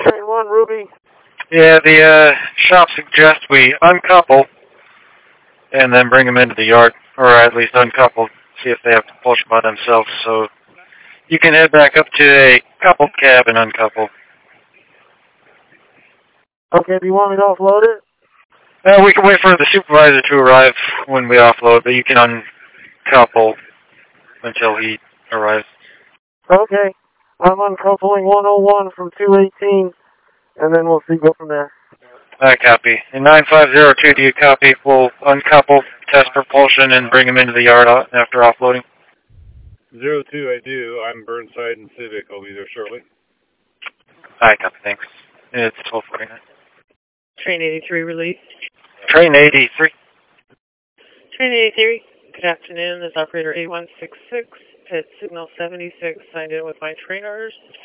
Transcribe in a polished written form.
1 Ruby. Yeah, the shop suggests we uncouple and then bring them into the yard, or at least uncouple, see if they have to push by themselves. So you can head back up to a coupled cab and uncouple. Okay, do you want me to offload it? We can wait for the supervisor to arrive when we offload, but you can uncouple until he arrives. Okay, I'm uncoupling 101 from 218, and then we'll go from there. I copy. In 9502, do you copy? We'll uncouple, test propulsion, and bring him into the yard after offloading. 02, I do. I'm Burnside and Civic. I'll be there shortly. I copy, thanks. It's 12:49. Train 83 release. Train 83. Train 83, good afternoon. This is operator 8166 at signal 76, signed in with my trainers.